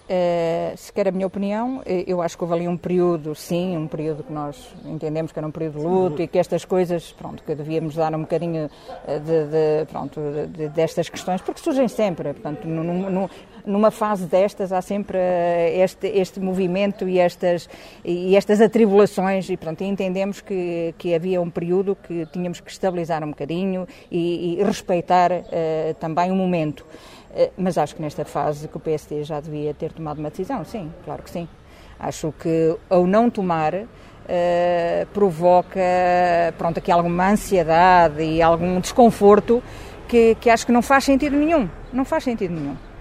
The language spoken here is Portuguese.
Se quer a minha opinião, eu acho que houve ali um período, sim, um período que nós entendemos que era um período de luto e que estas coisas, pronto, que devíamos dar um bocadinho destas questões, porque surgem sempre, portanto, numa fase destas há sempre este movimento e estas atribulações e, pronto, entendemos que havia um período que tínhamos que estabilizar um bocadinho e respeitar também o momento. Mas acho que nesta fase que o PSD já devia ter tomado uma decisão, sim, claro que sim. Acho que ao não tomar provoca, pronto, aqui alguma ansiedade e algum desconforto que acho que não faz sentido nenhum. Não faz sentido nenhum.